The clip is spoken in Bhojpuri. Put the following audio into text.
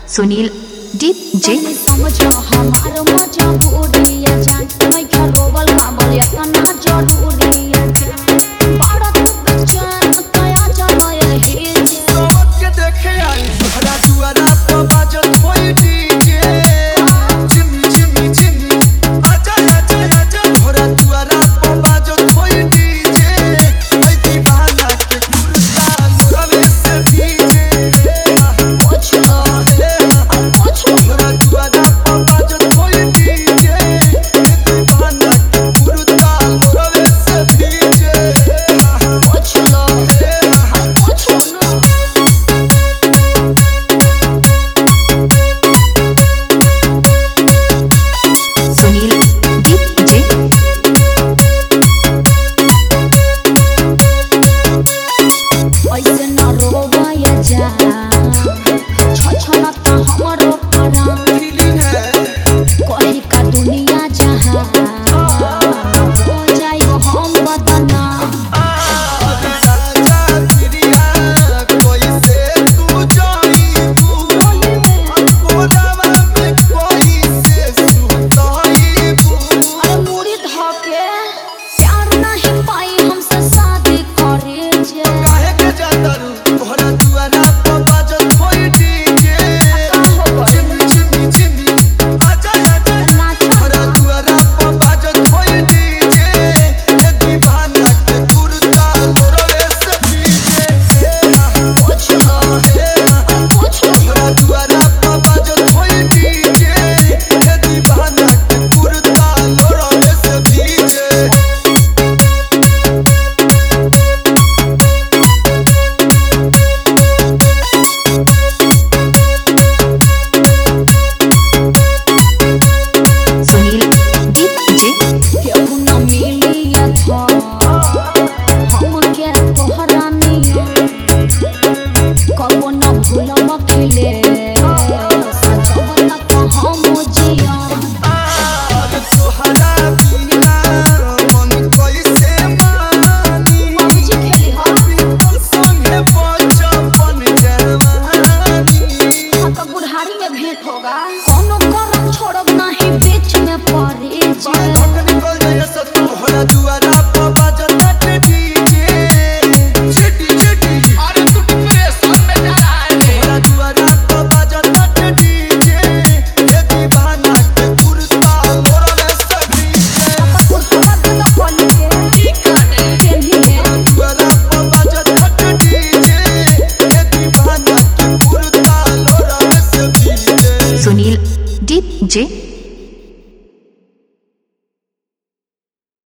सुनील डीजे समझो हमार मजबूरी है जान मैं क्या रोवल मामल इतना जरूरी है बड़ा तू बेचैन कया जानो यही सोच के देखे आई तोहरा दुआरा पर बाजत होई डीजे जिमी जिमी जिमी आजा आजा आजा तोहरा दुआरा पर बाजत होई डीजे ऐ दीवाना के कुर्ता लोरवे से भीजे कुछ लो तोहरा दुआरा पर बाजत होई डीजे ऐ दीवाना के कुर्ता लोरवे से भीजे कुछ लो कुछ लो सुनील डीजे ऐसे न रोवाया जा छछना त हमरो परा फीलिंग है कहीं का दुनिया जहां हो जाए हम बदना राजा प्रिया कोई से तू जाई तू कोदावा में कोई से सुताई तू अरे मुड़ी धके प्यार नहीं पाई हमसे शादी करे जे काहे के जातरू तोहरा दुआरा पर बाजत होई डीजे जिमी जिमी जिमी आजा आजा तोहरा दुआरा पर बाजत होई डीजे ये दीवाना के कुर्ता लोरवे से भीजे कुछ लो कुछ लो तोहरा दुआरा पर बाजत होई डीजे ये दीवाना के कुर्ता लोरवे से भीजे सुनील डीजे केहू न मिलिया था हम के तोहरा निया कबो न भूलम खिले सजवन त हम जिया तोहरा बिना मन कैसे मानी मौजी खेली हा बीतल संगे बचपन जवानी तो बुढ़ारी में भेंट होगा कोनो करम छोड़ब नहीं बीच में पड़ी जे बात निकल जाए सब तोहरा दुआरा पर बाजत डीजे चिटी चिटी अरे तू डिप्रेशन में जा रहा है तोहरा दुआरा पर बाजत डीजे ये दीवाना के कुर्ता लोरवे से भीजे कुर्ता दिल खोल के तेली है दुआरा पर बाजत डीजे ये दीवाना के कुर्ता लोरवे से भीजे सुनील डीजे